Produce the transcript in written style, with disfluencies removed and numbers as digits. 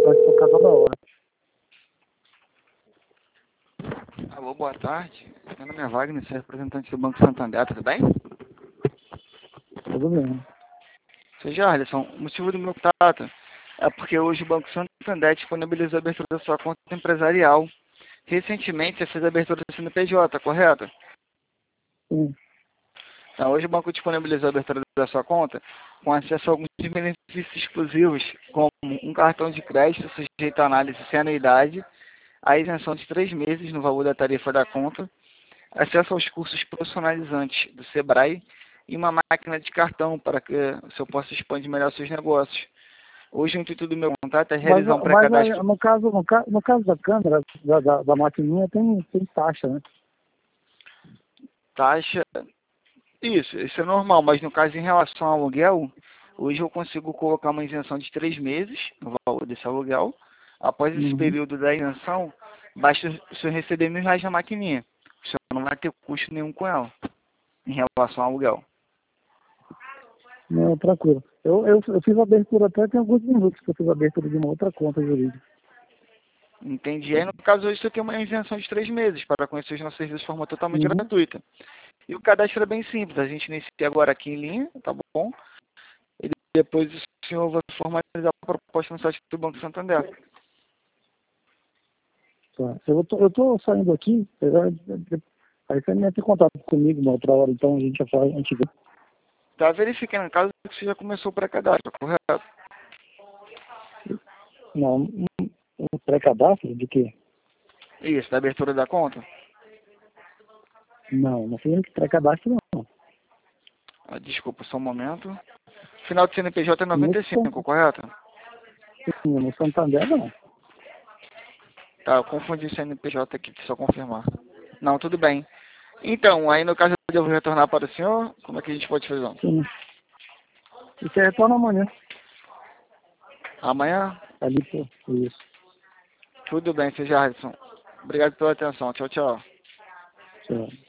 vai tocar toda hora. Alô, boa tarde. Meu nome é Wagner, sou representante do Banco Santander, tudo bem? Tudo bem. Seu Jarlison, o motivo do meu contato é porque hoje o Banco Santander disponibilizou a abertura da sua conta empresarial. Recentemente você fez a abertura do CNPJ, correto? Sim. Então, hoje o banco disponibilizou a abertura da sua conta com acesso a alguns benefícios exclusivos, como um cartão de crédito sujeito à análise sem anuidade, a isenção de 3 meses no valor da tarifa da conta, acesso aos cursos profissionalizantes do Sebrae e uma máquina de cartão para que o senhor possa expandir melhor seus negócios. Hoje o intuito do meu contato é Mas, realizar um mas pré-cadastro. no caso da câmera, da maquininha, tem taxa, né? Taxa. Isso é normal, mas no caso em relação ao aluguel, hoje eu consigo colocar uma isenção de 3 meses no valor desse aluguel. Após esse Uhum. período da isenção, basta o senhor receber R$ 1.000 na maquininha. O senhor não vai ter custo nenhum com ela em relação ao aluguel. Não, tranquilo. Eu fiz a abertura até tem alguns minutos que eu fiz a abertura de uma outra conta jurídica. Entendi. Aí, no caso, hoje você tem uma isenção de 3 meses para conhecer os nossos serviços de forma totalmente Uhum. gratuita. E o cadastro é bem simples. A gente inicia agora aqui em linha, tá bom? E depois o senhor vai formalizar a proposta no site do Banco Santander. Tá. Eu tô saindo aqui, aí você entra em contato comigo uma outra hora, então a gente já faz, a gente vê. Tá verificando, caso que você já começou o pré-cadastro, correto? Não, um pré-cadastro de quê? Isso, da abertura da conta? Não fiz pré-cadastro não. Ah, desculpa, só um momento. Final do CNPJ é No, 95, correto? no Santander não. Tá, eu confundi o CNPJ aqui, deixa eu só confirmar. Não, tudo bem. Então, aí no caso eu vou retornar para o senhor, como é que a gente pode fazer? Sim. E você retorna amanhã. Amanhã? Ali, pô, isso. Tudo bem, seja Harrison. Obrigado pela atenção. Tchau, tchau. Tchau.